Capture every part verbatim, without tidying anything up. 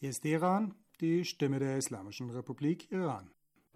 Hier ist Iran, die Stimme der Islamischen Republik Iran.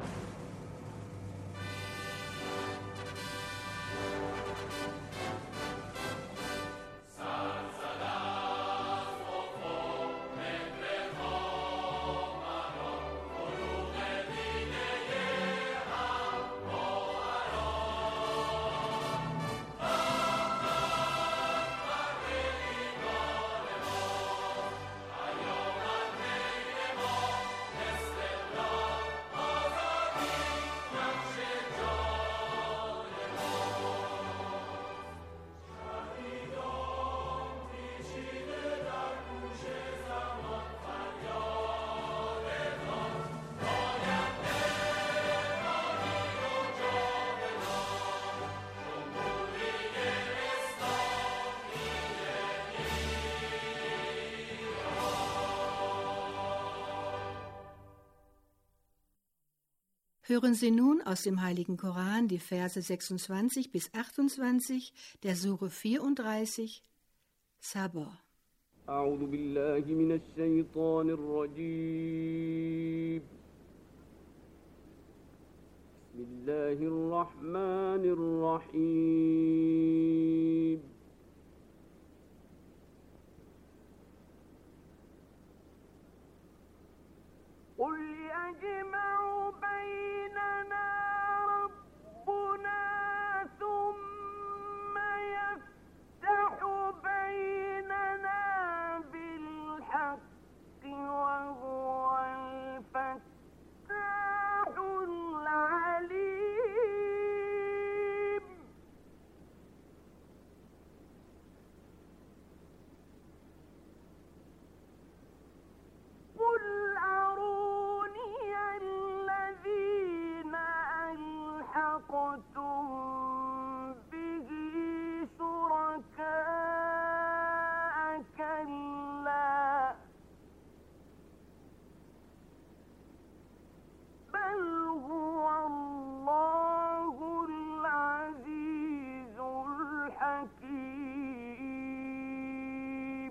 Hören Sie nun aus dem Heiligen Koran die Verse sechsundzwanzig bis achtundzwanzig der Sure vierunddreißig, Sabr. أعوذ بالله من الشيطان الرجيم بسم الله الرحمن الرحيم قل يجمع بيننا ربنا ثم يفتح بيننا بالحق وهو الفتاح العليم قل أروني الذين ألحقتم به شركاء كلا بل هو الله العزيز الحكيم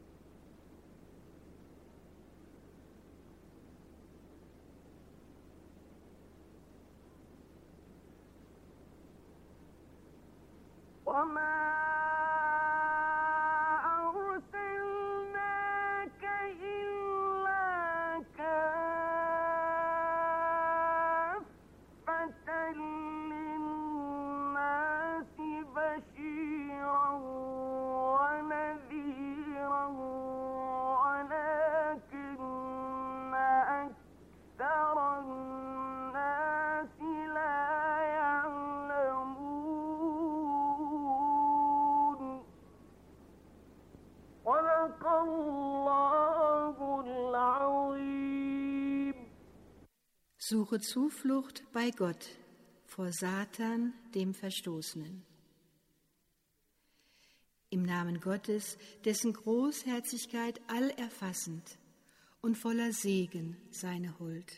وما أرسلناك إلا كافة للناس بشيرا ونذيرا ولكن أكثر الناس لا يعلمون صدق الله العظيم. Suche Zuflucht bei Gott vor Satan, dem Verstoßenen. Im Namen Gottes, dessen Großherzigkeit allerfassend und voller Segen seine Huld.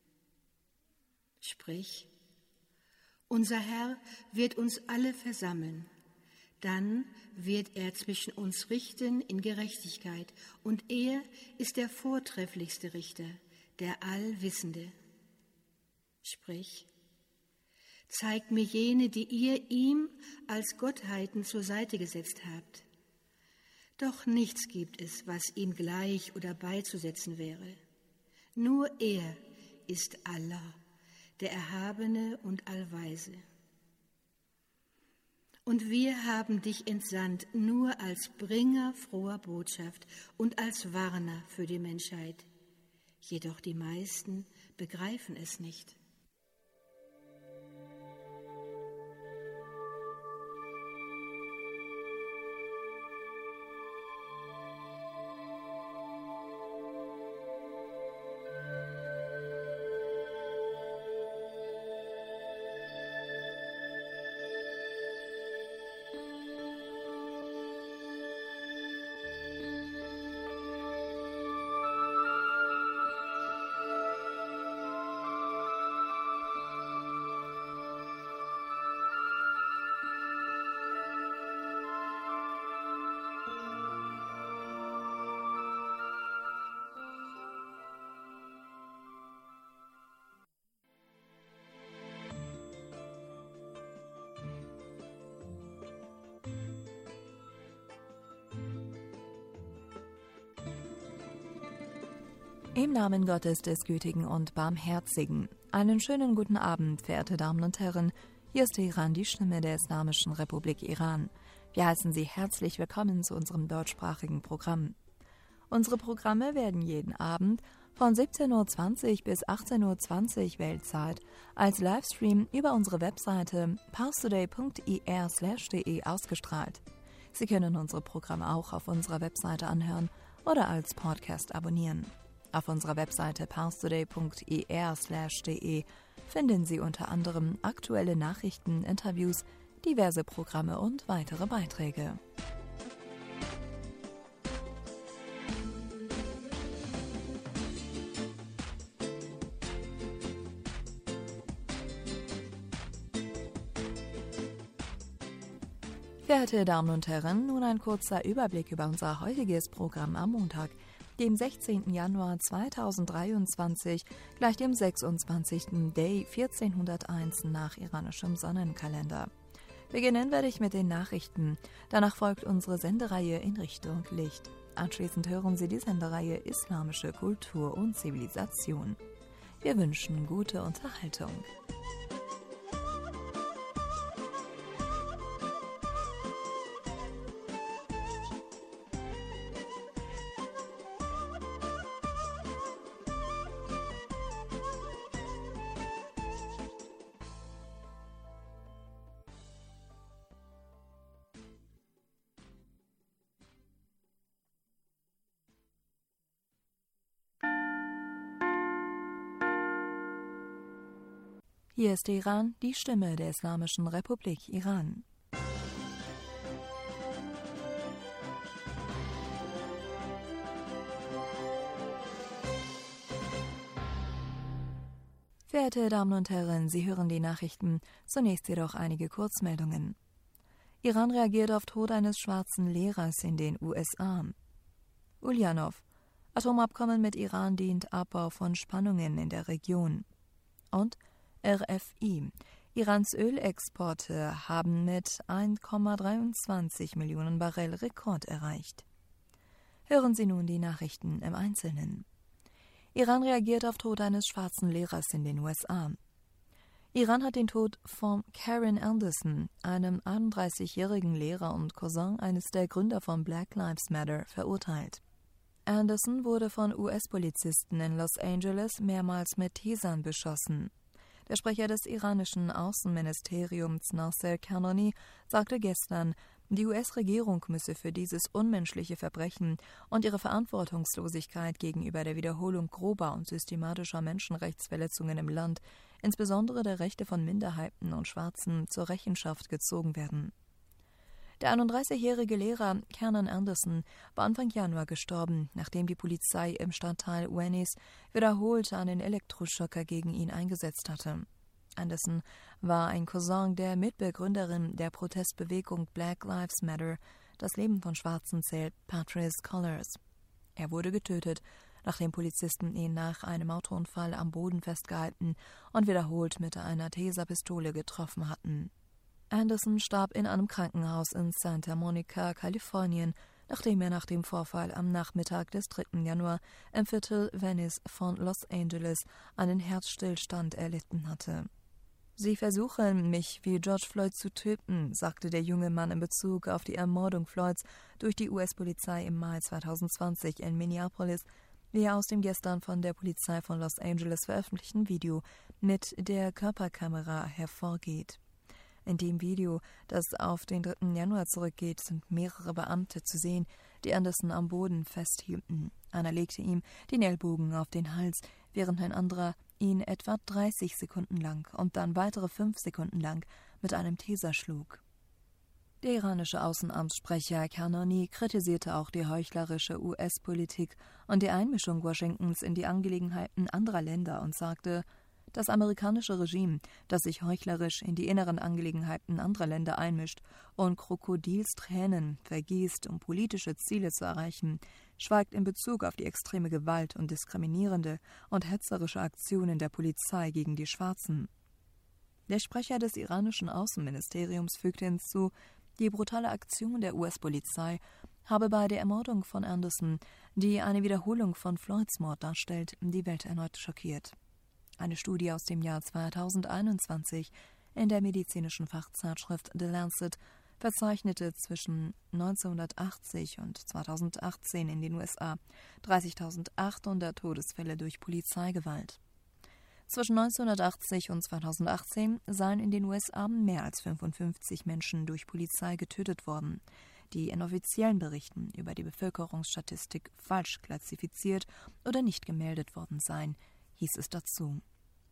Sprich, unser Herr wird uns alle versammeln, dann wird er zwischen uns richten in Gerechtigkeit, und er ist der vortrefflichste Richter, der Allwissende. Sprich, zeigt mir jene, die ihr ihm als Gottheiten zur Seite gesetzt habt. Doch nichts gibt es, was ihm gleich oder beizusetzen wäre. Nur er ist Allah, der Erhabene und Allweise. Und wir haben dich entsandt nur als Bringer froher Botschaft und als Warner für die Menschheit. Jedoch die meisten begreifen es nicht. Im Namen Gottes des Gütigen und Barmherzigen. Einen schönen guten Abend, verehrte Damen und Herren. Hier ist Iran, die Stimme der Islamischen Republik Iran. Wir heißen Sie herzlich willkommen zu unserem deutschsprachigen Programm. Unsere Programme werden jeden Abend von siebzehn Uhr zwanzig bis achtzehn Uhr zwanzig Weltzeit als Livestream über unsere Webseite parstoday punkt i r slash d e ausgestrahlt. Sie können unsere Programme auch auf unserer Webseite anhören oder als Podcast abonnieren. Auf unserer Webseite parstoday punkt i r slash d e finden Sie unter anderem aktuelle Nachrichten, Interviews, diverse Programme und weitere Beiträge. Verehrte Damen und Herren, nun ein kurzer Überblick über unser heutiges Programm am Montag, dem sechzehnten Januar zweitausenddreiundzwanzig, gleich dem sechsundzwanzigsten Day vierzehnhunderteins nach iranischem Sonnenkalender. Beginnen werde ich mit den Nachrichten, danach folgt unsere Sendereihe in Richtung Licht. Anschließend hören Sie die Sendereihe Islamische Kultur und Zivilisation. Wir wünschen gute Unterhaltung. Hier ist Iran, die Stimme der Islamischen Republik Iran. Verehrte Damen und Herren, Sie hören die Nachrichten, zunächst jedoch einige Kurzmeldungen. Iran reagiert auf Tod eines schwarzen Lehrers in den U S A. Ulyanov: Atomabkommen mit Iran dient Abbau von Spannungen in der Region. Und R F I: Irans Ölexporte haben mit eins Komma dreiundzwanzig Millionen Barrel Rekord erreicht. Hören Sie nun die Nachrichten im Einzelnen. Iran reagiert auf Tod eines schwarzen Lehrers in den U S A. Iran hat den Tod von Karen Anderson, einem einunddreißigjährigen Lehrer und Cousin eines der Gründer von Black Lives Matter, verurteilt. Anderson wurde von U S-Polizisten in Los Angeles mehrmals mit Tasern beschossen. Der Sprecher des iranischen Außenministeriums Nasser Kanani sagte gestern, die U S-Regierung müsse für dieses unmenschliche Verbrechen und ihre Verantwortungslosigkeit gegenüber der Wiederholung grober und systematischer Menschenrechtsverletzungen im Land, insbesondere der Rechte von Minderheiten und Schwarzen, zur Rechenschaft gezogen werden. Der einunddreißigjährige Lehrer Kenan Anderson war Anfang Januar gestorben, nachdem die Polizei im Stadtteil Venice wiederholt einen Elektroschocker gegen ihn eingesetzt hatte. Anderson war ein Cousin der Mitbegründerin der Protestbewegung Black Lives Matter, das Leben von Schwarzen zählt, Patrisse Cullors. Er wurde getötet, nachdem Polizisten ihn nach einem Autounfall am Boden festgehalten und wiederholt mit einer Taserpistole getroffen hatten. Anderson starb in einem Krankenhaus in Santa Monica, Kalifornien, nachdem er nach dem Vorfall am Nachmittag des dritten Januar im Viertel Venice von Los Angeles einen Herzstillstand erlitten hatte. »Sie versuchen, mich wie George Floyd zu töten«, sagte der junge Mann in Bezug auf die Ermordung Floyds durch die U S-Polizei im Mai zweitausendzwanzig in Minneapolis, wie er aus dem gestern von der Polizei von Los Angeles veröffentlichten Video mit der Körperkamera hervorgeht. In dem Video, das auf den dritten Januar zurückgeht, sind mehrere Beamte zu sehen, die Anderson am Boden festhielten. Einer legte ihm den Ellbogen auf den Hals, während ein anderer ihn etwa dreißig Sekunden lang und dann weitere fünf Sekunden lang mit einem Taser schlug. Der iranische Außenamtssprecher Kanani kritisierte auch die heuchlerische U S-Politik und die Einmischung Washingtons in die Angelegenheiten anderer Länder und sagte, das amerikanische Regime, das sich heuchlerisch in die inneren Angelegenheiten anderer Länder einmischt und Krokodilstränen vergießt, um politische Ziele zu erreichen, schweigt in Bezug auf die extreme Gewalt und diskriminierende und hetzerische Aktionen der Polizei gegen die Schwarzen. Der Sprecher des iranischen Außenministeriums fügte hinzu, die brutale Aktion der U S-Polizei habe bei der Ermordung von Anderson, die eine Wiederholung von Floyds Mord darstellt, die Welt erneut schockiert. Eine Studie aus dem Jahr zweitausendeinundzwanzig in der medizinischen Fachzeitschrift The Lancet verzeichnete zwischen neunzehnhundertachtzig und zweitausendachtzehn in den U S A dreißigtausendachthundert Todesfälle durch Polizeigewalt. Zwischen neunzehnhundertachtzig und zweitausendachtzehn seien in den U S A mehr als fünfundfünfzig Menschen durch Polizei getötet worden, die in offiziellen Berichten über die Bevölkerungsstatistik falsch klassifiziert oder nicht gemeldet worden seien, hieß es dazu.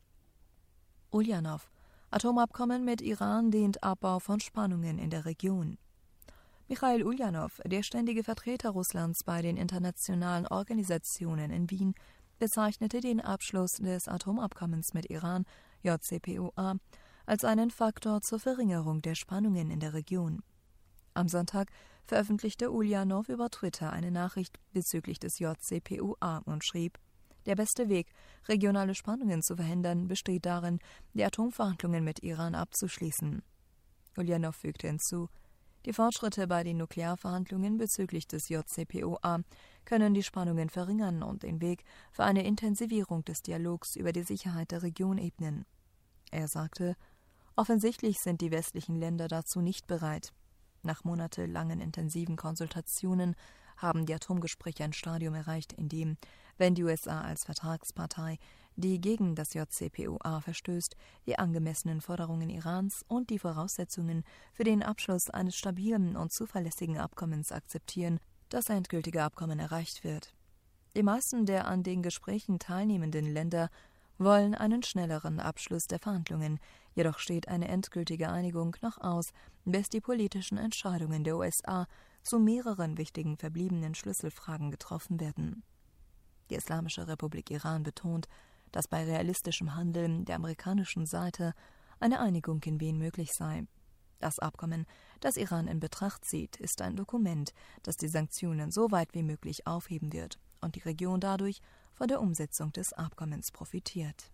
Ulyanov: Atomabkommen mit Iran dient Abbau von Spannungen in der Region. Michail Ulyanov, der ständige Vertreter Russlands bei den internationalen Organisationen in Wien, bezeichnete den Abschluss des Atomabkommens mit Iran, J C P O A, als einen Faktor zur Verringerung der Spannungen in der Region. Am Sonntag veröffentlichte Ulyanov über Twitter eine Nachricht bezüglich des J C P O A und schrieb: Der beste Weg, regionale Spannungen zu verhindern, besteht darin, die Atomverhandlungen mit Iran abzuschließen. Ulyanov fügte hinzu: Die Fortschritte bei den Nuklearverhandlungen bezüglich des J C P O A können die Spannungen verringern und den Weg für eine Intensivierung des Dialogs über die Sicherheit der Region ebnen. Er sagte: Offensichtlich sind die westlichen Länder dazu nicht bereit. Nach monatelangen intensiven Konsultationen haben die Atomgespräche ein Stadium erreicht, in dem, wenn die U S A als Vertragspartei, die gegen das J C P O A verstößt, die angemessenen Forderungen Irans und die Voraussetzungen für den Abschluss eines stabilen und zuverlässigen Abkommens akzeptieren, das endgültige Abkommen erreicht wird. Die meisten der an den Gesprächen teilnehmenden Länder wollen einen schnelleren Abschluss der Verhandlungen, jedoch steht eine endgültige Einigung noch aus, bis die politischen Entscheidungen der U S A zu mehreren wichtigen verbliebenen Schlüsselfragen getroffen werden. Die Islamische Republik Iran betont, dass bei realistischem Handeln der amerikanischen Seite eine Einigung in Wien möglich sei. Das Abkommen, das Iran in Betracht zieht, ist ein Dokument, das die Sanktionen so weit wie möglich aufheben wird und die Region dadurch von der Umsetzung des Abkommens profitiert.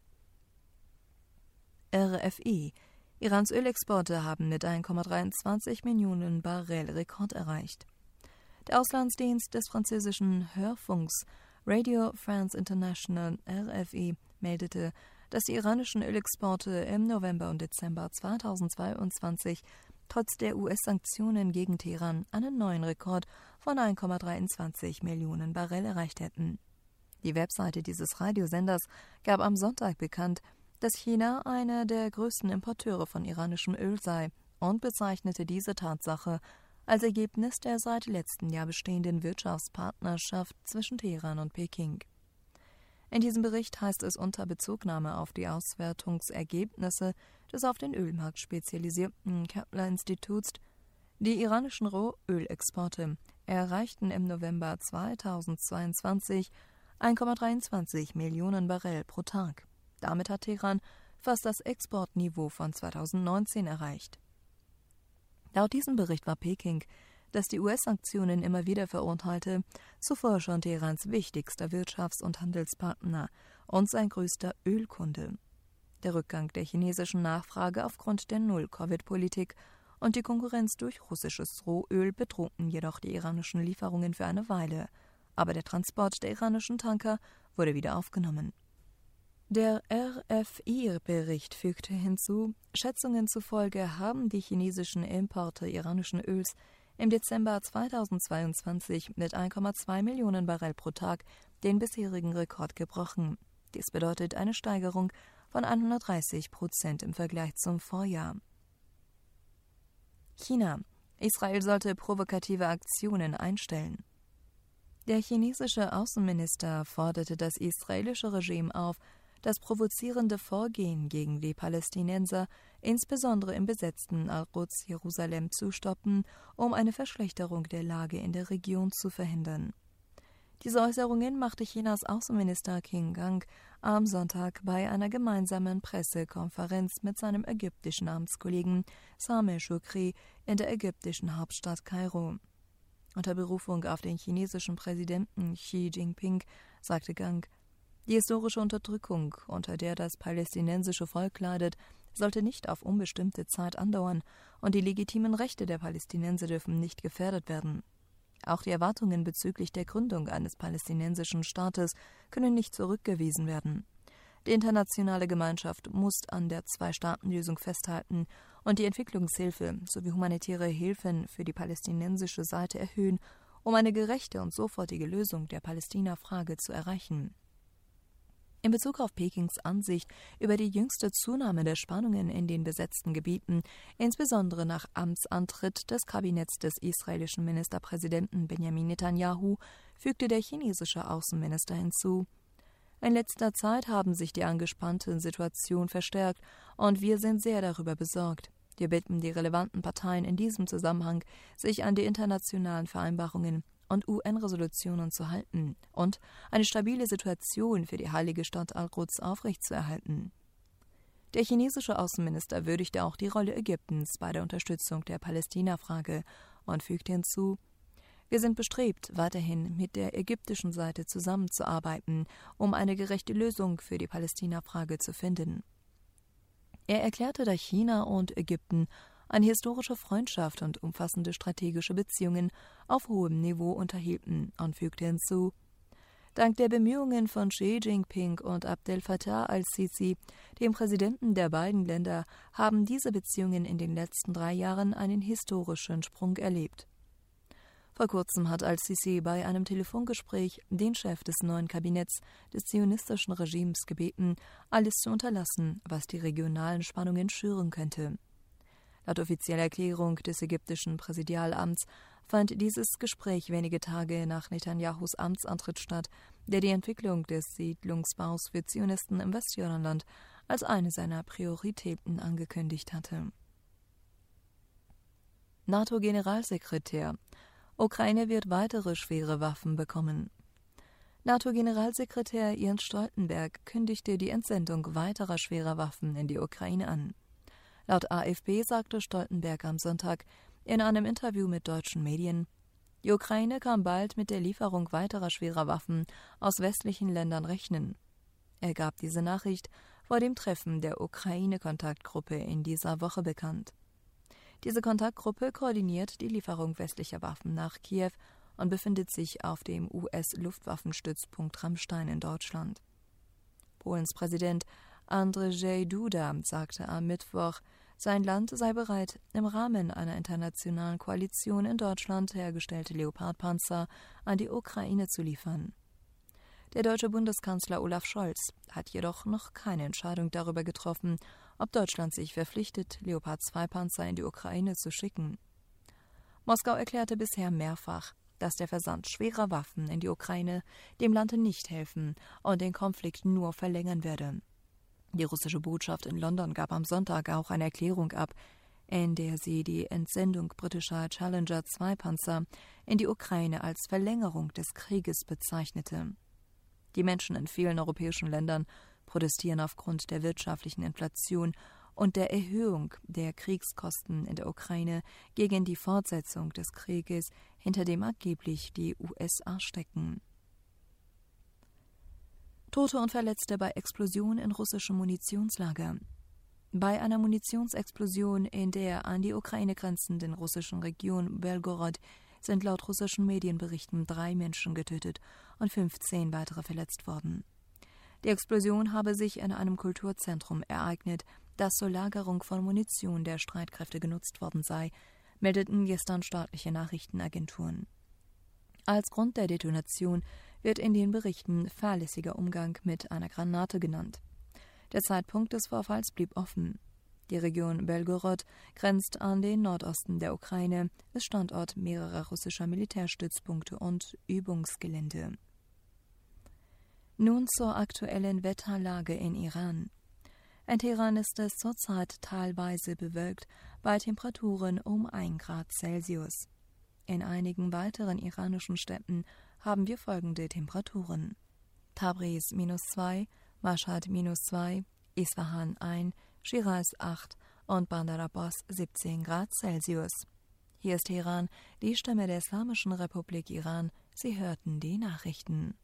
R F I: Irans Ölexporte haben mit eins Komma dreiundzwanzig Millionen Barrel Rekord erreicht. Der Auslandsdienst des französischen Hörfunks Radio France International R F I meldete, dass die iranischen Ölexporte im November und Dezember zweitausendzweiundzwanzig trotz der U S-Sanktionen gegen Teheran einen neuen Rekord von eins Komma dreiundzwanzig Millionen Barrel erreicht hätten. Die Webseite dieses Radiosenders gab am Sonntag bekannt, dass China einer der größten Importeure von iranischem Öl sei und bezeichnete diese Tatsache als Ergebnis der seit letztem Jahr bestehenden Wirtschaftspartnerschaft zwischen Teheran und Peking. In diesem Bericht heißt es unter Bezugnahme auf die Auswertungsergebnisse des auf den Ölmarkt spezialisierten Kepler-Instituts: Die iranischen Rohölexporte erreichten im November zweitausendzweiundzwanzig eins Komma dreiundzwanzig Millionen Barrel pro Tag. Damit hat Teheran fast das Exportniveau von zweitausendneunzehn erreicht. Laut diesem Bericht war Peking, das die U S-Sanktionen immer wieder verurteilte, zuvor schon Teherans wichtigster Wirtschafts- und Handelspartner und sein größter Ölkunde. Der Rückgang der chinesischen Nachfrage aufgrund der Null-Covid-Politik und die Konkurrenz durch russisches Rohöl bedrohten jedoch die iranischen Lieferungen für eine Weile, aber der Transport der iranischen Tanker wurde wieder aufgenommen. Der R F I-Bericht fügte hinzu, Schätzungen zufolge haben die chinesischen Importe iranischen Öls im Dezember zweitausendzweiundzwanzig mit eins Komma zwei Millionen Barrel pro Tag den bisherigen Rekord gebrochen. Dies bedeutet eine Steigerung von hundertdreißig Prozent im Vergleich zum Vorjahr. China: Israel sollte provokative Aktionen einstellen. Der chinesische Außenminister forderte das israelische Regime auf, das provozierende Vorgehen gegen die Palästinenser, insbesondere im besetzten Al-Quds Jerusalem, zu stoppen, um eine Verschlechterung der Lage in der Region zu verhindern. Diese Äußerungen machte Chinas Außenminister Qin Gang am Sonntag bei einer gemeinsamen Pressekonferenz mit seinem ägyptischen Amtskollegen Sameh Shoukry in der ägyptischen Hauptstadt Kairo. Unter Berufung auf den chinesischen Präsidenten Xi Jinping sagte Gang: Die historische Unterdrückung, unter der das palästinensische Volk leidet, sollte nicht auf unbestimmte Zeit andauern und die legitimen Rechte der Palästinenser dürfen nicht gefährdet werden. Auch die Erwartungen bezüglich der Gründung eines palästinensischen Staates können nicht zurückgewiesen werden. Die internationale Gemeinschaft muss an der Zwei-Staaten-Lösung festhalten und die Entwicklungshilfe sowie humanitäre Hilfen für die palästinensische Seite erhöhen, um eine gerechte und sofortige Lösung der Palästina-Frage zu erreichen. In Bezug auf Pekings Ansicht über die jüngste Zunahme der Spannungen in den besetzten Gebieten, insbesondere nach Amtsantritt des Kabinetts des israelischen Ministerpräsidenten Benjamin Netanyahu, fügte der chinesische Außenminister hinzu: In letzter Zeit haben sich die angespannte Situation verstärkt und wir sind sehr darüber besorgt. Wir bitten die relevanten Parteien in diesem Zusammenhang, sich an die internationalen Vereinbarungen und U N-Resolutionen zu halten und eine stabile Situation für die heilige Stadt Al-Quds aufrechtzuerhalten. Der chinesische Außenminister würdigte auch die Rolle Ägyptens bei der Unterstützung der Palästina-Frage und fügte hinzu: Wir sind bestrebt, weiterhin mit der ägyptischen Seite zusammenzuarbeiten, um eine gerechte Lösung für die Palästina-Frage zu finden. Er erklärte, dass China und Ägypten eine historische Freundschaft und umfassende strategische Beziehungen auf hohem Niveau unterhielten und fügte hinzu: Dank der Bemühungen von Xi Jinping und Abdel Fattah al-Sisi, dem Präsidenten der beiden Länder, haben diese Beziehungen in den letzten drei Jahren einen historischen Sprung erlebt. Vor kurzem hat al-Sisi bei einem Telefongespräch den Chef des neuen Kabinetts des zionistischen Regimes gebeten, alles zu unterlassen, was die regionalen Spannungen schüren könnte. Laut offizieller Erklärung des ägyptischen Präsidialamts fand dieses Gespräch wenige Tage nach Netanyahus Amtsantritt statt, der die Entwicklung des Siedlungsbaus für Zionisten im Westjordanland als eine seiner Prioritäten angekündigt hatte. NATO-Generalsekretär: Ukraine wird weitere schwere Waffen bekommen. NATO-Generalsekretär Jens Stoltenberg kündigte die Entsendung weiterer schwerer Waffen in die Ukraine an. Laut A F P sagte Stoltenberg am Sonntag in einem Interview mit deutschen Medien: Die Ukraine kann bald mit der Lieferung weiterer schwerer Waffen aus westlichen Ländern rechnen. Er gab diese Nachricht vor dem Treffen der Ukraine-Kontaktgruppe in dieser Woche bekannt. Diese Kontaktgruppe koordiniert die Lieferung westlicher Waffen nach Kiew und befindet sich auf dem U S-Luftwaffenstützpunkt Ramstein in Deutschland. Polens Präsident Andrzej Duda sagte am Mittwoch, sein Land sei bereit, im Rahmen einer internationalen Koalition in Deutschland hergestellte Leopardpanzer an die Ukraine zu liefern. Der deutsche Bundeskanzler Olaf Scholz hat jedoch noch keine Entscheidung darüber getroffen, ob Deutschland sich verpflichtet, Leopard zwei Panzer in die Ukraine zu schicken. Moskau erklärte bisher mehrfach, dass der Versand schwerer Waffen in die Ukraine dem Land nicht helfen und den Konflikt nur verlängern werde. Die russische Botschaft in London gab am Sonntag auch eine Erklärung ab, in der sie die Entsendung britischer Challenger zwei Panzer in die Ukraine als Verlängerung des Krieges bezeichnete. Die Menschen in vielen europäischen Ländern protestieren aufgrund der wirtschaftlichen Inflation und der Erhöhung der Kriegskosten in der Ukraine gegen die Fortsetzung des Krieges, hinter dem angeblich die U S A stecken. Tote und Verletzte bei Explosion in russischem Munitionslager. Bei einer Munitionsexplosion in der an die Ukraine grenzenden russischen Region Belgorod sind laut russischen Medienberichten drei Menschen getötet und fünfzehn weitere verletzt worden. Die Explosion habe sich in einem Kulturzentrum ereignet, das zur Lagerung von Munition der Streitkräfte genutzt worden sei, meldeten gestern staatliche Nachrichtenagenturen. Als Grund der Detonation wird in den Berichten fahrlässiger Umgang mit einer Granate genannt. Der Zeitpunkt des Vorfalls blieb offen. Die Region Belgorod grenzt an den Nordosten der Ukraine, ist Standort mehrerer russischer Militärstützpunkte und Übungsgelände. Nun zur aktuellen Wetterlage in Iran. In Teheran ist es zurzeit teilweise bewölkt, bei Temperaturen um ein Grad Celsius. In einigen weiteren iranischen Städten haben wir folgende Temperaturen: Tabriz minus zwei, Mashhad minus zwei, Isfahan eins, Shiraz acht und Bandar Abbas siebzehn Grad Celsius. Hier ist Teheran, die Stimme der Islamischen Republik Iran. Sie hörten die Nachrichten.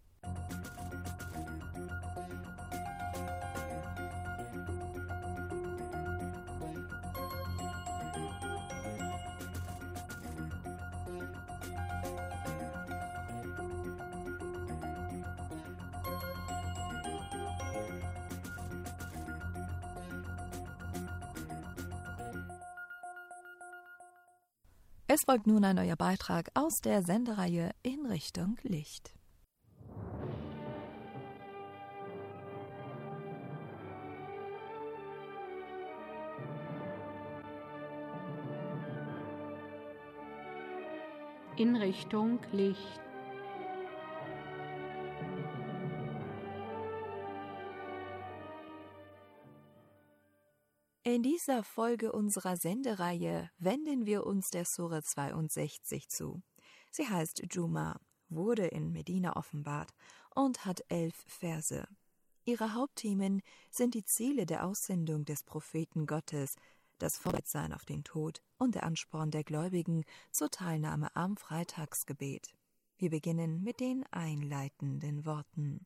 Es folgt nun ein neuer Beitrag aus der Sendereihe In Richtung Licht. In Richtung Licht. In dieser Folge unserer Sendereihe wenden wir uns der Sure zweiundsechzig zu. Sie heißt Juma, wurde in Medina offenbart und hat elf Verse. Ihre Hauptthemen sind die Ziele der Aussendung des Propheten Gottes, das Vorbereitsein auf den Tod und der Ansporn der Gläubigen zur Teilnahme am Freitagsgebet. Wir beginnen mit den einleitenden Worten.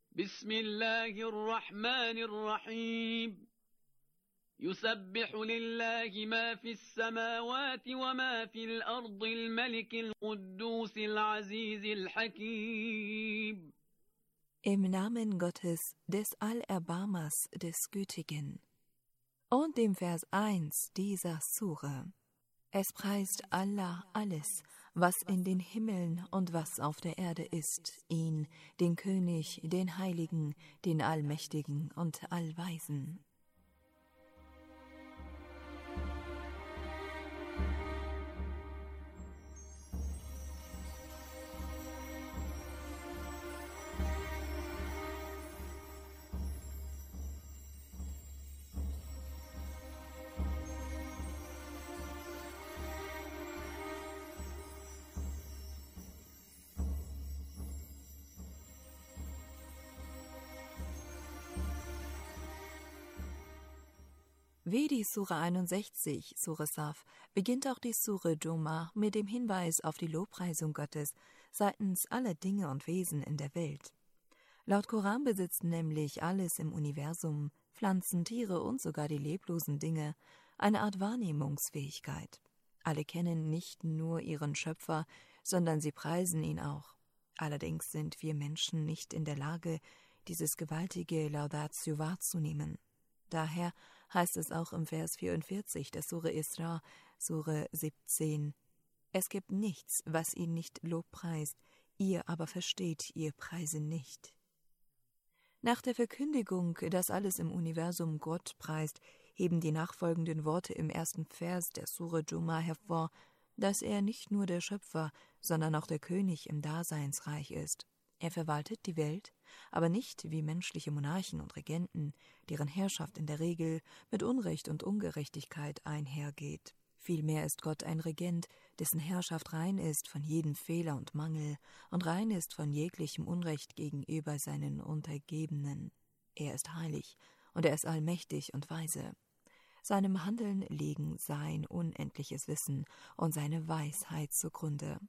Bismillahirrahmanirrahim. يسبح لله ما في السماوات وما في الأرض الملك القدوس العزيز الحكيم. Im Namen Gottes, des Allerbarmers, des Gütigen. Und dem Vers eins dieser Sure. Es preist Allah alles, was in den Himmeln und was auf der Erde ist, ihn, den König, den Heiligen, den Allmächtigen und Allweisen. Wie die Sure einundsechzig, Sure Saf, beginnt auch die Sure Juma mit dem Hinweis auf die Lobpreisung Gottes seitens aller Dinge und Wesen in der Welt. Laut Koran besitzen nämlich alles im Universum, Pflanzen, Tiere und sogar die leblosen Dinge, eine Art Wahrnehmungsfähigkeit. Alle kennen nicht nur ihren Schöpfer, sondern sie preisen ihn auch. Allerdings sind wir Menschen nicht in der Lage, dieses gewaltige Laudatio wahrzunehmen. Daher heißt es auch im Vers vierundvierzig der Sure Isra, Sure siebzehn, es gibt nichts, was ihn nicht lobpreist, ihr aber versteht ihr Preise nicht. Nach der Verkündigung, dass alles im Universum Gott preist, heben die nachfolgenden Worte im ersten Vers der Sure Juma hervor, dass er nicht nur der Schöpfer, sondern auch der König im Daseinsreich ist. Er verwaltet die Welt, aber nicht wie menschliche Monarchen und Regenten, deren Herrschaft in der Regel mit Unrecht und Ungerechtigkeit einhergeht. Vielmehr ist Gott ein Regent, dessen Herrschaft rein ist von jedem Fehler und Mangel und rein ist von jeglichem Unrecht gegenüber seinen Untergebenen. Er ist heilig und er ist allmächtig und weise. Seinem Handeln liegen sein unendliches Wissen und seine Weisheit zugrunde.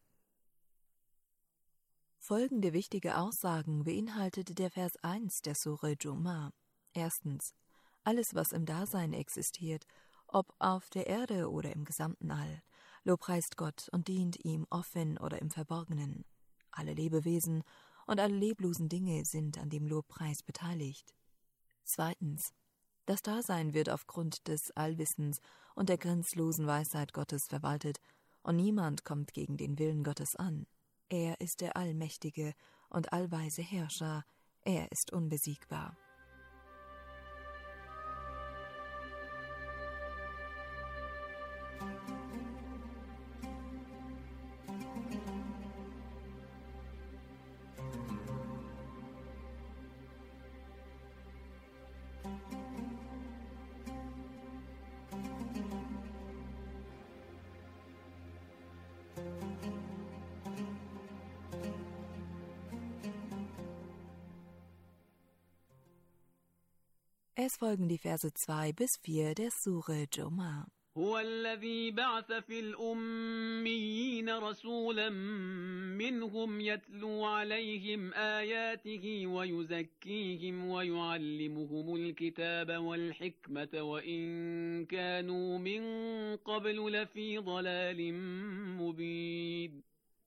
Folgende wichtige Aussagen beinhaltet der Vers eins der Sure Juma. Erstens. Alles, was im Dasein existiert, ob auf der Erde oder im gesamten All, lobpreist Gott und dient ihm offen oder im Verborgenen. Alle Lebewesen und alle leblosen Dinge sind an dem Lobpreis beteiligt. Zweitens. Das Dasein wird aufgrund des Allwissens und der grenzlosen Weisheit Gottes verwaltet und niemand kommt gegen den Willen Gottes an. Er ist der allmächtige und allweise Herrscher, er ist unbesiegbar. Es folgen die Verse zwei bis vier der Sure Juma. هو الذي بعث في الأميين رسولا منهم يتلو عليهم آياته ويزكيهم ويعلمهم الكتاب والحكمة وإن كانوا من قبل لفي ضلال مبين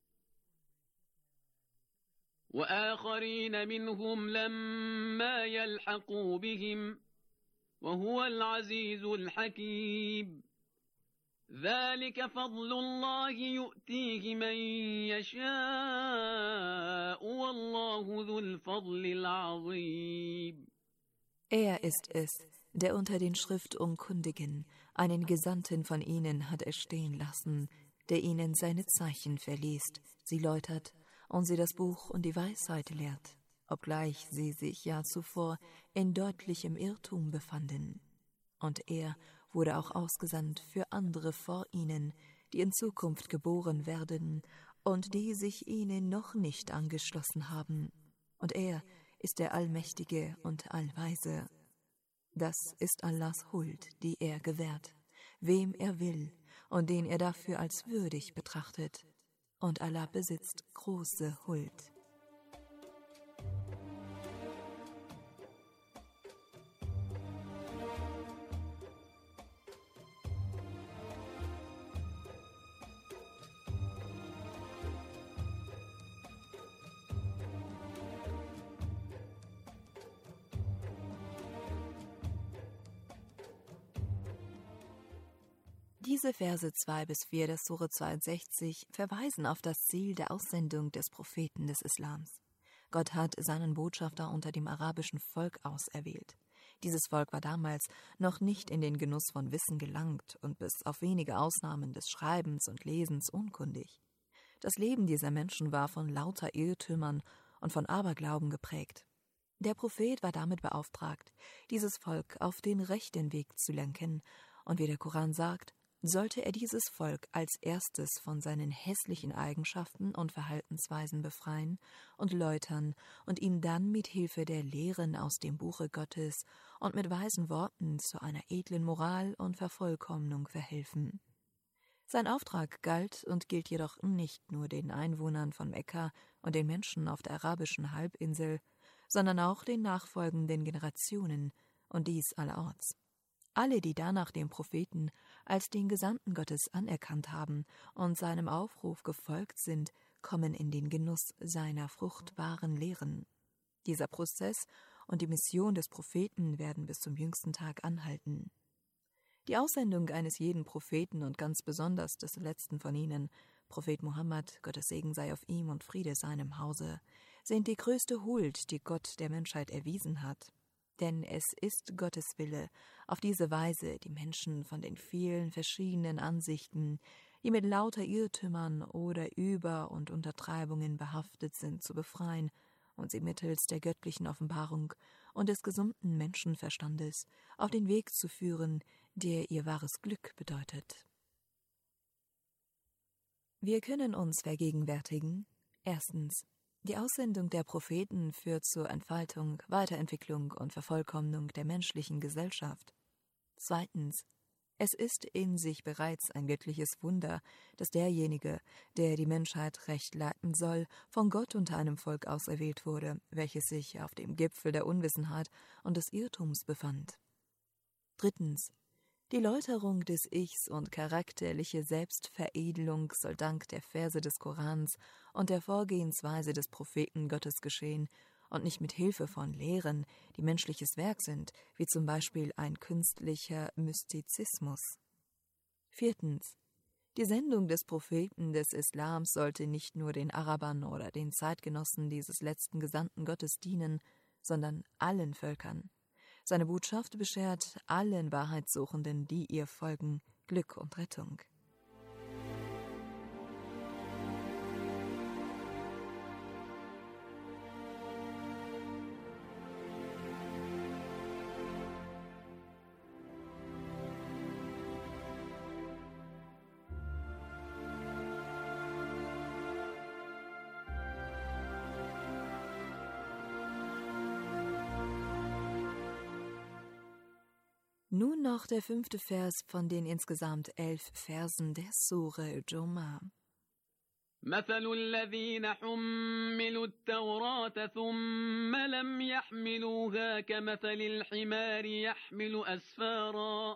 وآخرين منهم لما يلحقوا بهم وهو العزيز الحكيم ذلك فضل الله يؤتيه من يشاء والله ذو الفضل العظيم. Er ist es, der unter den Schriftunkundigen einen Gesandten von ihnen hat erstehen lassen, der ihnen seine Zeichen verliest, sie läutert und sie das Buch und die Weisheit lehrt, obgleich sie sich ja zuvor in deutlichem Irrtum befanden. Und er wurde auch ausgesandt für andere vor ihnen, die in Zukunft geboren werden und die sich ihnen noch nicht angeschlossen haben. Und er ist der Allmächtige und Allweise. Das ist Allahs Huld, die er gewährt, wem er will und den er dafür als würdig betrachtet. Und Allah besitzt große Huld. Diese Verse zwei bis vier der Sure zweiundsechzig verweisen auf das Ziel der Aussendung des Propheten des Islams. Gott hat seinen Botschafter unter dem arabischen Volk auserwählt. Dieses Volk war damals noch nicht in den Genuss von Wissen gelangt und bis auf wenige Ausnahmen des Schreibens und Lesens unkundig. Das Leben dieser Menschen war von lauter Irrtümern und von Aberglauben geprägt. Der Prophet war damit beauftragt, dieses Volk auf den rechten Weg zu lenken, und wie der Koran sagt, sollte er dieses Volk als erstes von seinen hässlichen Eigenschaften und Verhaltensweisen befreien und läutern und ihm dann mit Hilfe der Lehren aus dem Buche Gottes und mit weisen Worten zu einer edlen Moral und Vervollkommnung verhelfen. Sein Auftrag galt und gilt jedoch nicht nur den Einwohnern von Mekka und den Menschen auf der arabischen Halbinsel, sondern auch den nachfolgenden Generationen, und dies allerorts. Alle, die danach den Propheten als den Gesandten Gottes anerkannt haben und seinem Aufruf gefolgt sind, kommen in den Genuss seiner fruchtbaren Lehren. Dieser Prozess und die Mission des Propheten werden bis zum jüngsten Tag anhalten. Die Aussendung eines jeden Propheten und ganz besonders des letzten von ihnen, Prophet Muhammad, Gottes Segen sei auf ihm und Friede seinem Hause, sind die größte Huld, die Gott der Menschheit erwiesen hat. Denn es ist Gottes Wille, auf diese Weise die Menschen von den vielen verschiedenen Ansichten, die mit lauter Irrtümern oder Über- und Untertreibungen behaftet sind, zu befreien und sie mittels der göttlichen Offenbarung und des gesunden Menschenverstandes auf den Weg zu führen, der ihr wahres Glück bedeutet. Wir können uns vergegenwärtigen, erstens, die Aussendung der Propheten führt zur Entfaltung, Weiterentwicklung und Vervollkommnung der menschlichen Gesellschaft. Zweitens, es ist in sich bereits ein göttliches Wunder, dass derjenige, der die Menschheit recht leiten soll, von Gott unter einem Volk auserwählt wurde, welches sich auf dem Gipfel der Unwissenheit und des Irrtums befand. Drittens, die Läuterung des Ichs und charakterliche Selbstveredelung soll dank der Verse des Korans und der Vorgehensweise des Propheten Gottes geschehen und nicht mit Hilfe von Lehren, die menschliches Werk sind, wie zum Beispiel ein künstlicher Mystizismus. Viertens. Die Sendung des Propheten des Islams sollte nicht nur den Arabern oder den Zeitgenossen dieses letzten Gesandten Gottes dienen, sondern allen Völkern. Seine Botschaft beschert allen Wahrheitssuchenden, die ihr folgen, Glück und Rettung. Nun noch der fünfte Vers von den insgesamt elf Versen der Sure Jumu'ah. مثل الذين حملوا التوراة ثم لم يحملوها كمثل الحمار يحمل أسفارا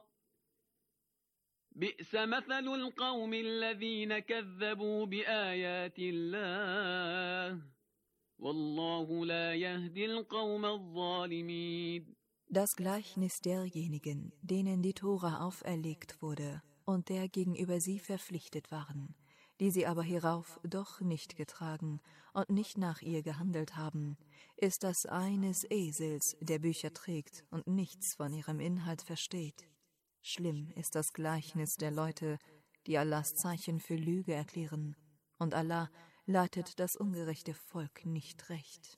بئس مثل القوم الذين كذبوا بآيات الله والله لا يهدي القوم الظالمين. Das Gleichnis derjenigen, denen die Tora auferlegt wurde und der gegenüber sie verpflichtet waren, die sie aber hierauf doch nicht getragen und nicht nach ihr gehandelt haben, ist das eines Esels, der Bücher trägt und nichts von ihrem Inhalt versteht. Schlimm ist das Gleichnis der Leute, die Allahs Zeichen für Lüge erklären, und Allah leitet das ungerechte Volk nicht recht.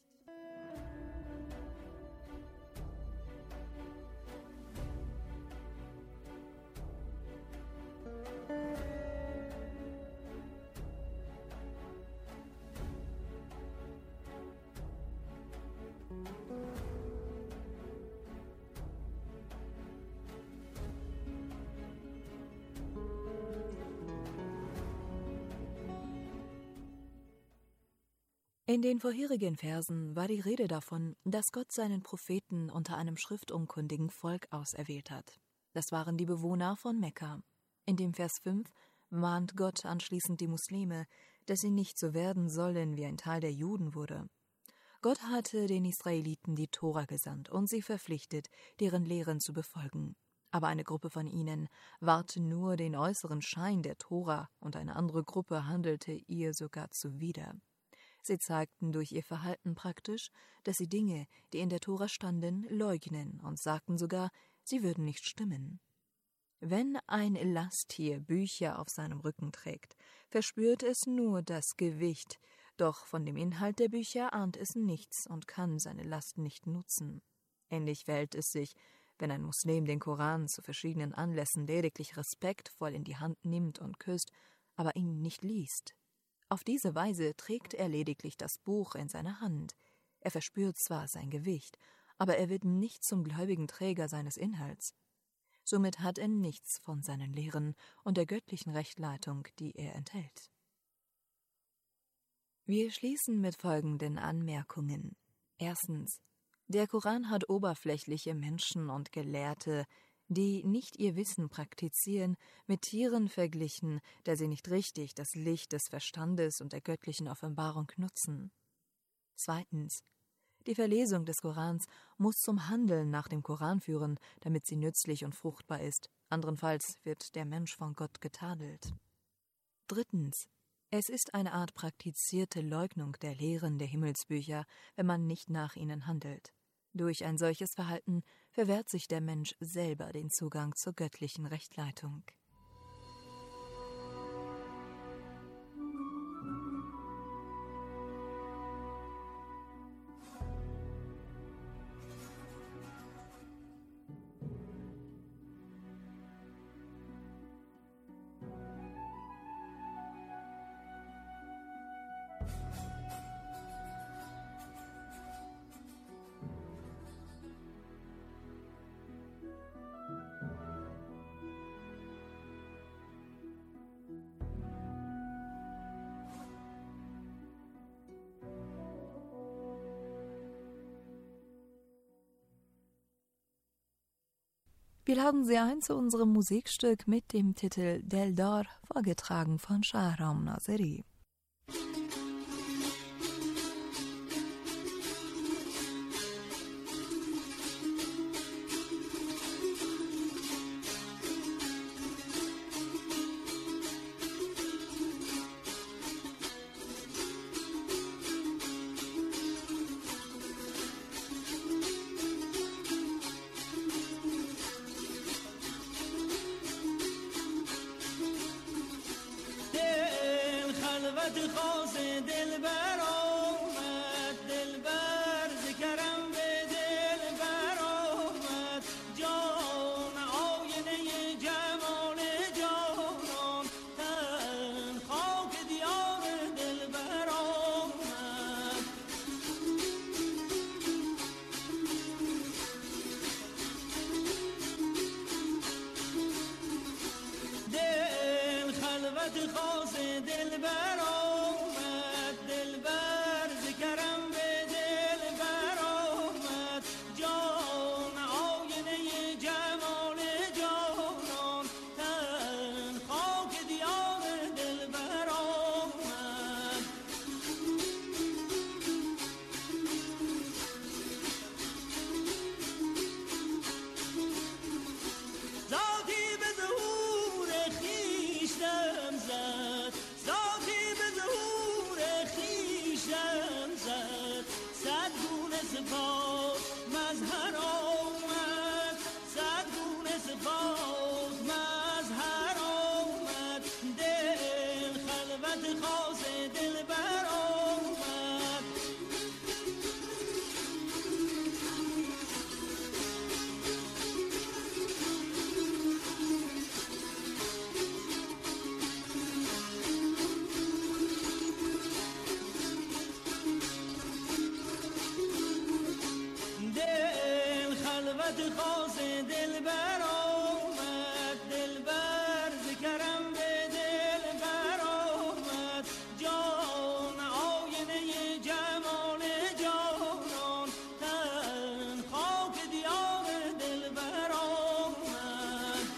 In den vorherigen Versen war die Rede davon, dass Gott seinen Propheten unter einem schriftunkundigen Volk auserwählt hat. Das waren die Bewohner von Mekka. In dem Vers fünf warnt Gott anschließend die Muslime, dass sie nicht so werden sollen, wie ein Teil der Juden wurde. Gott hatte den Israeliten die Tora gesandt und sie verpflichtet, deren Lehren zu befolgen. Aber eine Gruppe von ihnen wahrte nur den äußeren Schein der Tora und eine andere Gruppe handelte ihr sogar zuwider. Sie zeigten durch ihr Verhalten praktisch, dass sie Dinge, die in der Tora standen, leugnen und sagten sogar, sie würden nicht stimmen. Wenn ein Lasttier Bücher auf seinem Rücken trägt, verspürt es nur das Gewicht, doch von dem Inhalt der Bücher ahnt es nichts und kann seine Last nicht nutzen. Ähnlich verhält es sich, wenn ein Muslim den Koran zu verschiedenen Anlässen lediglich respektvoll in die Hand nimmt und küsst, aber ihn nicht liest. Auf diese Weise trägt er lediglich das Buch in seiner Hand. Er verspürt zwar sein Gewicht, aber er wird nicht zum gläubigen Träger seines Inhalts. Somit hat er nichts von seinen Lehren und der göttlichen Rechtleitung, die er enthält. Wir schließen mit folgenden Anmerkungen. Erstens. Der Koran hat oberflächliche Menschen und Gelehrte, die nicht ihr Wissen praktizieren, mit Tieren verglichen, da sie nicht richtig das Licht des Verstandes und der göttlichen Offenbarung nutzen. Zweitens. Die Verlesung des Korans muss zum Handeln nach dem Koran führen, damit sie nützlich und fruchtbar ist. Andernfalls wird der Mensch von Gott getadelt. Drittens. Es ist eine Art praktizierte Leugnung der Lehren der Himmelsbücher, wenn man nicht nach ihnen handelt. Durch ein solches Verhalten verwehrt sich der Mensch selber den Zugang zur göttlichen Rechtleitung. Wir laden Sie ein zu unserem Musikstück mit dem Titel Del Dor, vorgetragen von Shahram Nazeri. خلوت خاص دلبر آمد، دلبر ز کرم به دلبر آمد، جان آینه جمال جانان، تن خاک دیار دلبر آمد.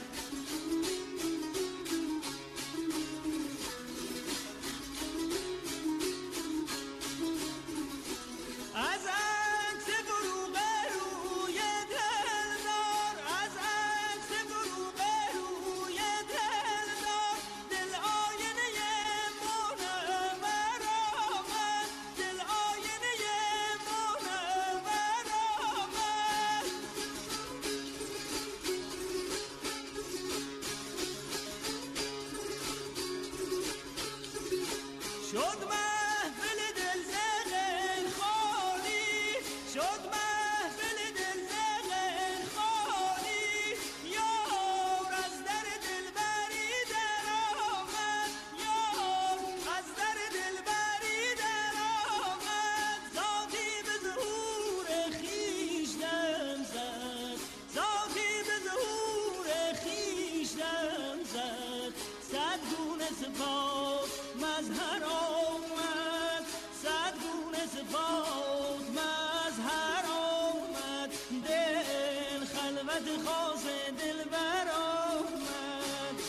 از عکس فروغ روی دلدار، از عکس فروغ روی دلدار، دل آینه منور آمد، دل آینه منور آمد. شد محفل دل ز غیر خالی، شد محفل دل ز غیر خالی، یار از در دلبری در آمد، یار از در دلبری در آمد. ذاتی به ظهور خویش دم زد، ذاتی به ظهور خویش دم زد، صد گونه صفات مظهر آمد، صد گونه صفات مظهر آمد، دل خلوت خاص دلبر آمد.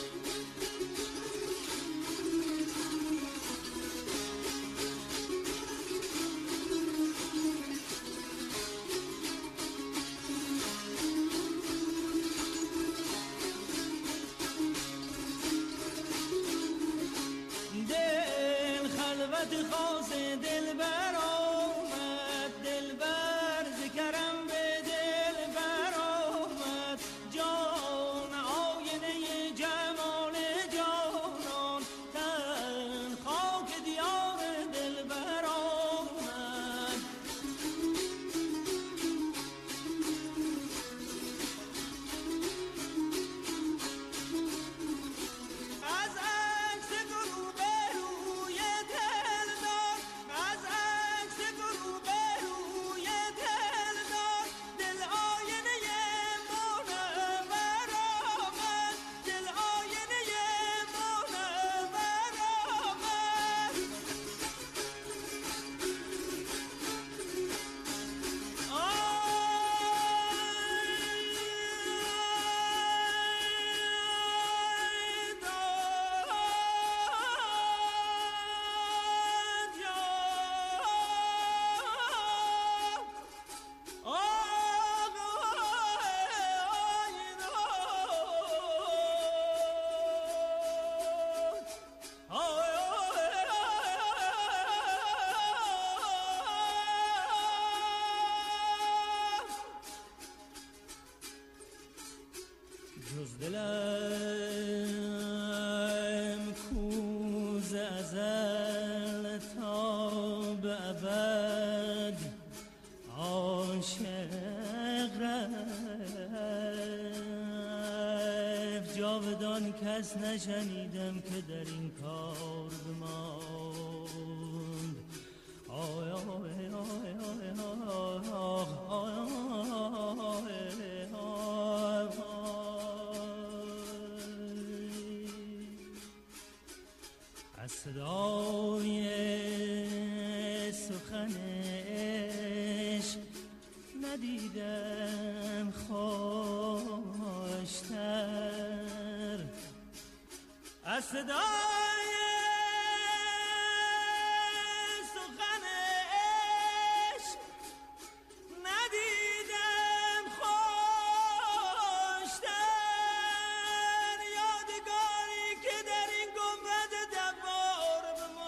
دل خلوت خاص دلبر آمد، دلبر ز کرم به دلبر آمد، جان آینه جمال جانان، تن خاک دیار دلبر آمد. از عکس فروغ روی دلدار، از عکس فروغ روی دلدار، دل آینه منور آمد، دل آینه منور آمد. جز دلم کوز ازل تا به ابد عاشق رفت، جاودان کس نشنیدم که در این کار بماند. آی آی آی آی آی آی از صدای سخن عشق ندیدم خوشتر، از صدای سخن عشق ندیدم خوشتر، یادگاری که در این گنبد دوار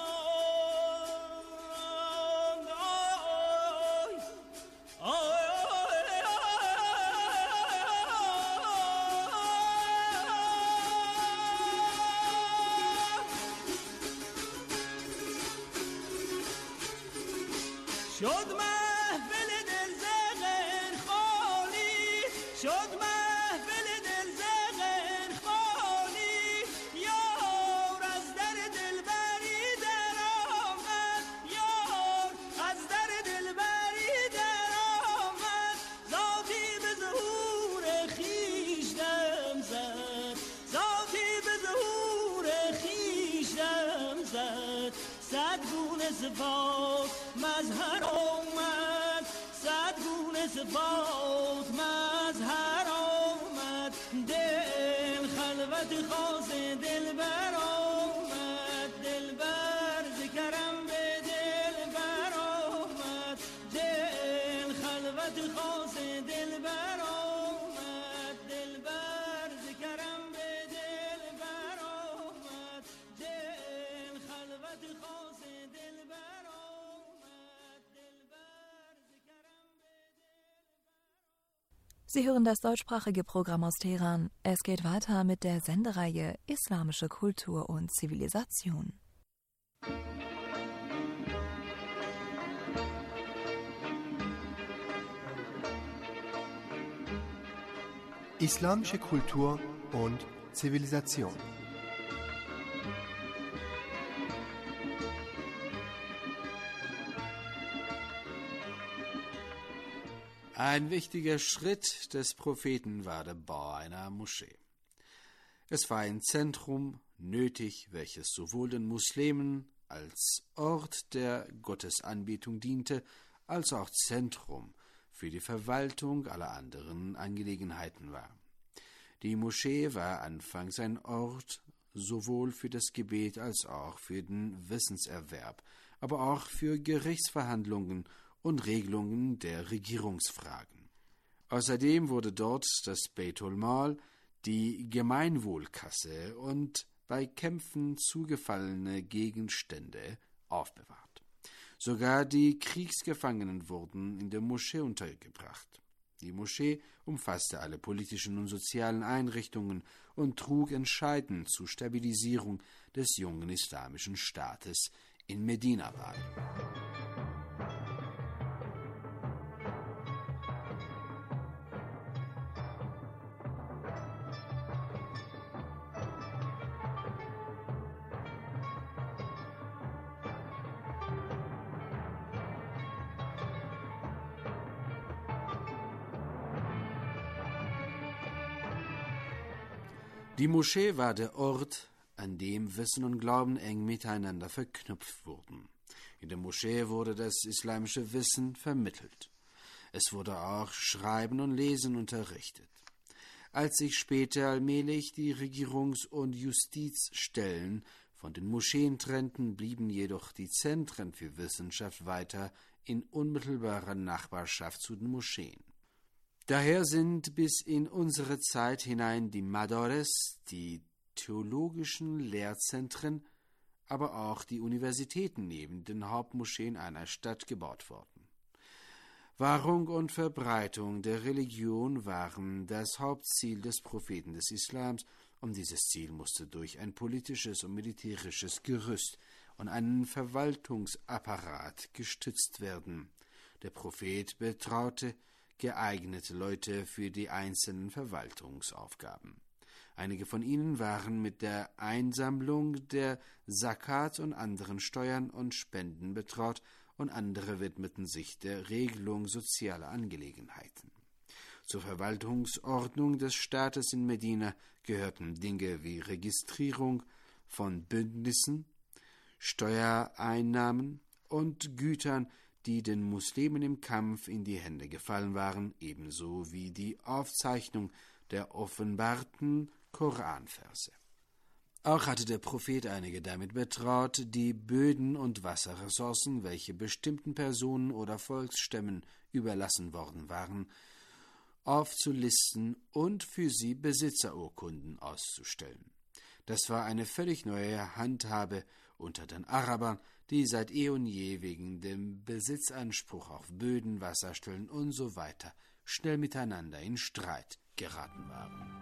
بماند. آی آی شد محفل دل ز غیر خالی، شد محفل دل ز غیر خالی، یار از در دلبری در آمد، یار از در دلبری در آمد، ذاتی به ظهور صفات مظهر آمد صد گونه صفات مظهر آمد دل خلوت خاص دل بر آمد دل بر ذکرم به دل بر آمد دل خلوت خاص دل بر آمد دل بر ذکرم به دل بر آمد دل خلوت خاص دل بر آمد دل بر ذکرم Sie hören das deutschsprachige Programm aus Teheran. Es geht weiter mit der Sendereihe Islamische Kultur und Zivilisation. Islamische Kultur und Zivilisation. Ein wichtiger Schritt des Propheten war der Bau einer Moschee. Es war ein Zentrum nötig, welches sowohl den Muslimen als Ort der Gottesanbetung diente, als auch Zentrum für die Verwaltung aller anderen Angelegenheiten war. Die Moschee war anfangs ein Ort sowohl für das Gebet als auch für den Wissenserwerb, aber auch für Gerichtsverhandlungen und Regelungen der Regierungsfragen. Außerdem wurde dort das Beitul Mal, die Gemeinwohlkasse und bei Kämpfen zugefallene Gegenstände aufbewahrt. Sogar die Kriegsgefangenen wurden in der Moschee untergebracht. Die Moschee umfasste alle politischen und sozialen Einrichtungen und trug entscheidend zur Stabilisierung des jungen islamischen Staates in Medina bei. Die Moschee war der Ort, an dem Wissen und Glauben eng miteinander verknüpft wurden. In der Moschee wurde das islamische Wissen vermittelt. Es wurde auch Schreiben und Lesen unterrichtet. Als sich später allmählich die Regierungs- und Justizstellen von den Moscheen trennten, blieben jedoch die Zentren für Wissenschaft weiter in unmittelbarer Nachbarschaft zu den Moscheen. Daher sind bis in unsere Zeit hinein die Madaris, die theologischen Lehrzentren, aber auch die Universitäten neben den Hauptmoscheen einer Stadt gebaut worden. Wahrung und Verbreitung der Religion waren das Hauptziel des Propheten des Islams, und dieses Ziel musste durch ein politisches und militärisches Gerüst und einen Verwaltungsapparat gestützt werden. Der Prophet betraute geeignete Leute für die einzelnen Verwaltungsaufgaben. Einige von ihnen waren mit der Einsammlung der Zakat und anderen Steuern und Spenden betraut, und andere widmeten sich der Regelung sozialer Angelegenheiten. Zur Verwaltungsordnung des Staates in Medina gehörten Dinge wie Registrierung von Bündnissen, Steuereinnahmen und Gütern, die den Muslimen im Kampf in die Hände gefallen waren, ebenso wie die Aufzeichnung der offenbarten Koranverse. Auch hatte der Prophet einige damit betraut, die Böden und Wasserressourcen, welche bestimmten Personen oder Volksstämmen überlassen worden waren, aufzulisten und für sie Besitzerurkunden auszustellen. Das war eine völlig neue Handhabe unter den Arabern, die seit eh und je wegen dem Besitzanspruch auf Böden, Wasserstellen usw. schnell miteinander in Streit geraten waren.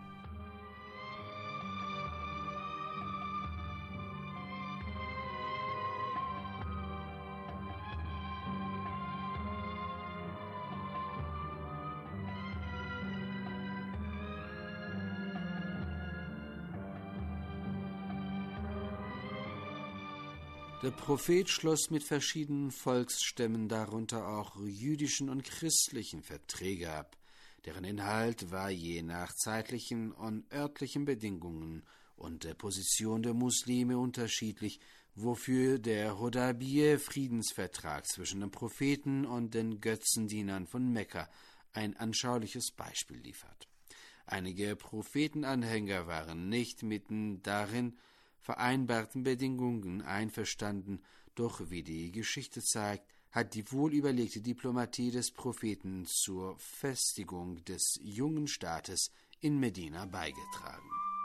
Der Prophet schloss mit verschiedenen Volksstämmen, darunter auch jüdischen und christlichen, Verträge ab, deren Inhalt war je nach zeitlichen und örtlichen Bedingungen und der Position der Muslime unterschiedlich wofür der Hudaybiyeh-Friedensvertrag zwischen den Propheten und den Götzendienern von Mekka ein anschauliches Beispiel liefert. Einige Prophetenanhänger waren nicht mit den darin vereinbarten Bedingungen einverstanden, doch wie die Geschichte zeigt, hat die wohlüberlegte Diplomatie des Propheten zur Festigung des jungen Staates in Medina beigetragen.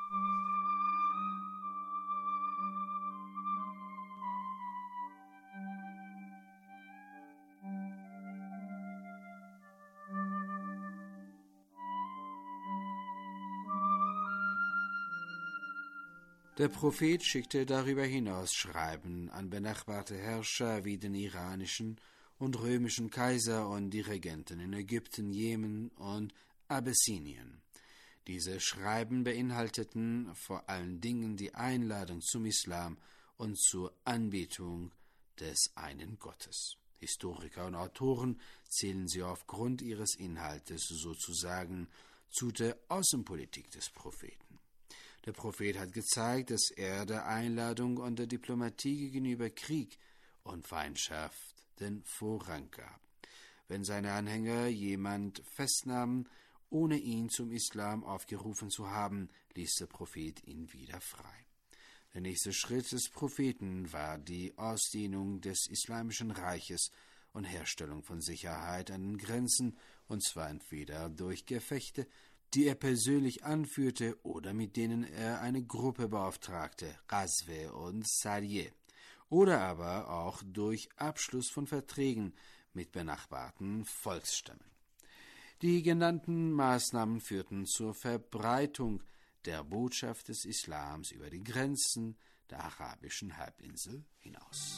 Der Prophet schickte darüber hinaus Schreiben an benachbarte Herrscher wie den iranischen und römischen Kaiser und die Regenten in Ägypten, Jemen und Abessinien. Diese Schreiben beinhalteten vor allen Dingen die Einladung zum Islam und zur Anbetung des einen Gottes. Historiker und Autoren zählen sie aufgrund ihres Inhaltes sozusagen zu der Außenpolitik des Propheten. Der Prophet hat gezeigt, dass er der Einladung und der Diplomatie gegenüber Krieg und Feindschaft den Vorrang gab. Wenn seine Anhänger jemand festnahmen, ohne ihn zum Islam aufgerufen zu haben, ließ der Prophet ihn wieder frei. Der nächste Schritt des Propheten war die Ausdehnung des Islamischen Reiches und Herstellung von Sicherheit an den Grenzen, und zwar entweder durch Gefechte, die er persönlich anführte oder mit denen er eine Gruppe beauftragte, Ghazwe und Sariyeh, oder aber auch durch Abschluss von Verträgen mit benachbarten Volksstämmen. Die genannten Maßnahmen führten zur Verbreitung der Botschaft des Islams über die Grenzen der arabischen Halbinsel hinaus.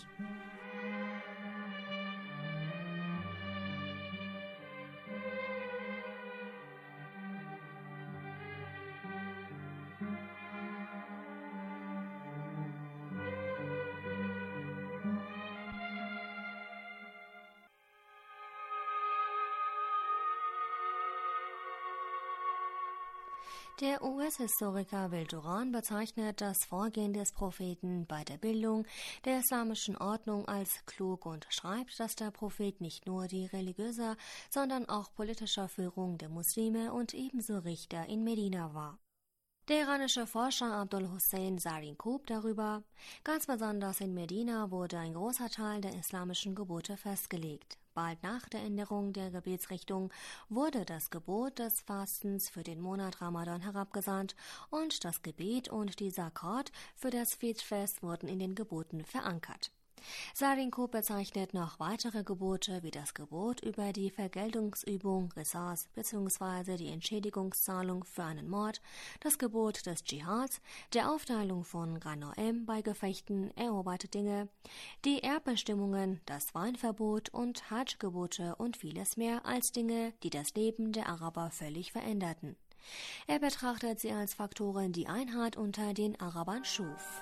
Der U S-Historiker Will Durant bezeichnet das Vorgehen des Propheten bei der Bildung der islamischen Ordnung als klug und schreibt, dass der Prophet nicht nur die religiöser, sondern auch politischer Führung der Muslime und ebenso Richter in Medina war. Der iranische Forscher Abdul Hussein Sarin-Kub darüber: Ganz besonders in Medina wurde ein großer Teil der islamischen Gebote festgelegt. Bald nach der Änderung der Gebetsrichtung wurde das Gebot des Fastens für den Monat Ramadan herabgesandt und das Gebet und die Zakat für das Fitr-Fest wurden in den Geboten verankert. Sarin-Kub bezeichnet noch weitere Gebote wie das Gebot über die Vergeltungsübung Qisas bzw. die Entschädigungszahlung für einen Mord, das Gebot des Dschihads, der Aufteilung von Ghanaim bei Gefechten, eroberte Dinge, die Erbbestimmungen, das Weinverbot und Hajj-Gebote und vieles mehr als Dinge, die das Leben der Araber völlig veränderten. Er betrachtet sie als Faktoren, die Einheit unter den Arabern schuf.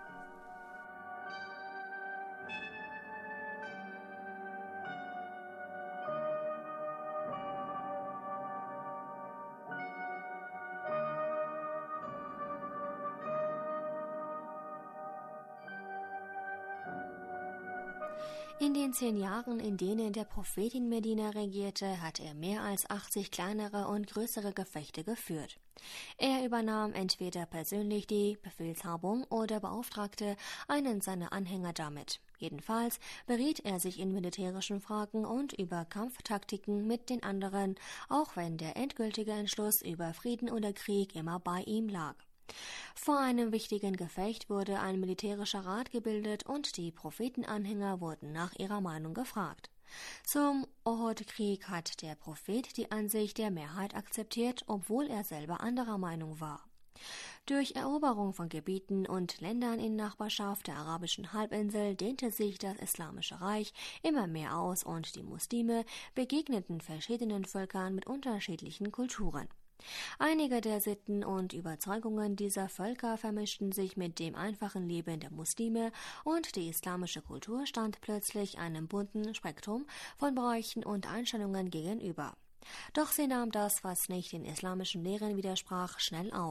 In den zehn Jahren, in denen der Prophet in Medina regierte, hat er mehr als achtzig kleinere und größere Gefechte geführt. Er übernahm entweder persönlich die Befehlshabung oder beauftragte einen seiner Anhänger damit. Jedenfalls beriet er sich in militärischen Fragen und über Kampftaktiken mit den anderen, auch wenn der endgültige Entschluss über Frieden oder Krieg immer bei ihm lag. Vor einem wichtigen Gefecht wurde ein militärischer Rat gebildet und die Prophetenanhänger wurden nach ihrer Meinung gefragt. Zum Uhud-Krieg hat der Prophet die Ansicht der Mehrheit akzeptiert, obwohl er selber anderer Meinung war. Durch Eroberung von Gebieten und Ländern in Nachbarschaft der arabischen Halbinsel dehnte sich das Islamische Reich immer mehr aus und die Muslime begegneten verschiedenen Völkern mit unterschiedlichen Kulturen. Einige der Sitten und Überzeugungen dieser Völker vermischten sich mit dem einfachen Leben der Muslime und die islamische Kultur stand plötzlich einem bunten Spektrum von Bräuchen und Einstellungen gegenüber. Doch sie nahm das, was nicht den islamischen Lehren widersprach, schnell auf.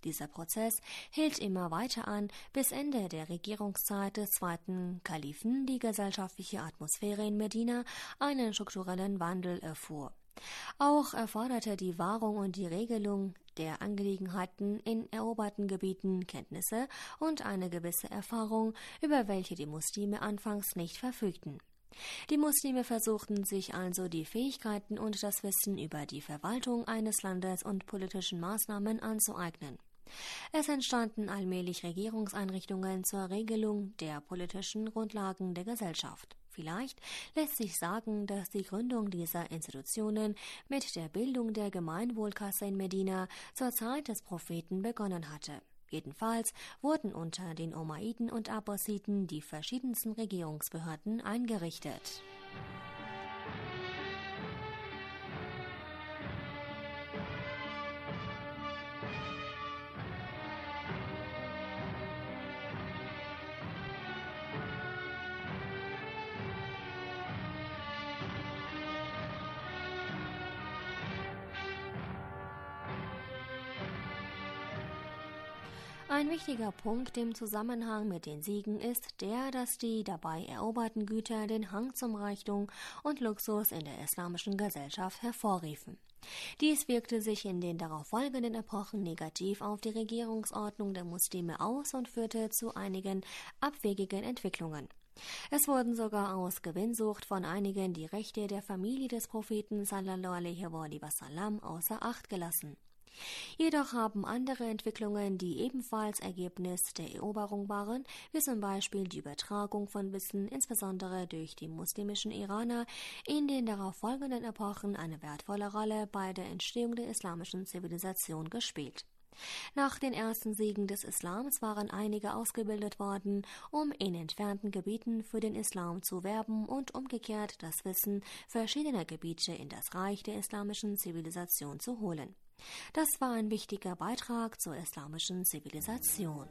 Dieser Prozess hielt immer weiter an, bis Ende der Regierungszeit des zweiten Kalifen die gesellschaftliche Atmosphäre in Medina einen strukturellen Wandel erfuhr. Auch erforderte die Wahrung und die Regelung der Angelegenheiten in eroberten Gebieten Kenntnisse und eine gewisse Erfahrung, über welche die Muslime anfangs nicht verfügten. Die Muslime versuchten sich also die Fähigkeiten und das Wissen über die Verwaltung eines Landes und politischen Maßnahmen anzueignen. Es entstanden allmählich Regierungseinrichtungen zur Regelung der politischen Grundlagen der Gesellschaft. Vielleicht lässt sich sagen, dass die Gründung dieser Institutionen mit der Bildung der Gemeinwohlkasse in Medina zur Zeit des Propheten begonnen hatte. Jedenfalls wurden unter den Umayyiden und Abbasiden die verschiedensten Regierungsbehörden eingerichtet. Ein wichtiger Punkt im Zusammenhang mit den Siegen ist der, dass die dabei eroberten Güter den Hang zum Reichtum und Luxus in der islamischen Gesellschaft hervorriefen. Dies wirkte sich in den darauf folgenden Epochen negativ auf die Regierungsordnung der Muslime aus und führte zu einigen abwegigen Entwicklungen. Es wurden sogar aus Gewinnsucht von einigen die Rechte der Familie des Propheten sallallahu alaihi wasallam außer Acht gelassen. Jedoch haben andere Entwicklungen, die ebenfalls Ergebnis der Eroberung waren, wie zum Beispiel die Übertragung von Wissen, insbesondere durch die muslimischen Iraner, in den darauf folgenden Epochen eine wertvolle Rolle bei der Entstehung der islamischen Zivilisation gespielt. Nach den ersten Siegen des Islams waren einige ausgebildet worden, um in entfernten Gebieten für den Islam zu werben und umgekehrt das Wissen verschiedener Gebiete in das Reich der islamischen Zivilisation zu holen. Das war ein wichtiger Beitrag zur islamischen Zivilisation.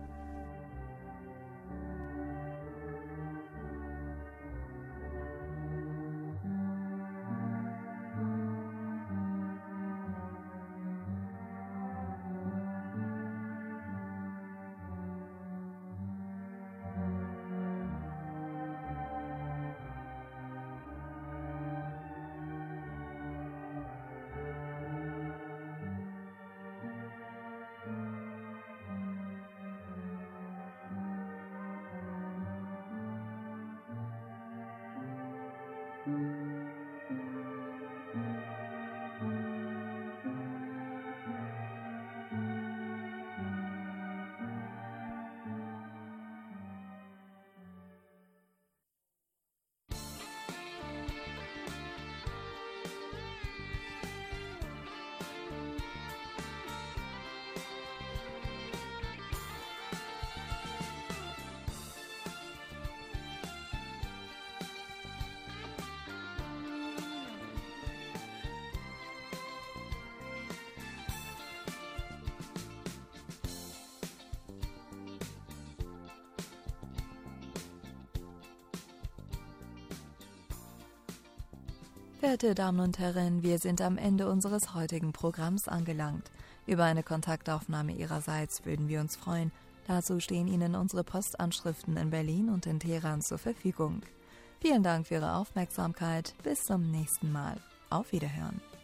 Verehrte Damen und Herren, wir sind am Ende unseres heutigen Programms angelangt. Über eine Kontaktaufnahme Ihrerseits würden wir uns freuen. Dazu stehen Ihnen unsere Postanschriften in Berlin und in Teheran zur Verfügung. Vielen Dank für Ihre Aufmerksamkeit. Bis zum nächsten Mal. Auf Wiederhören.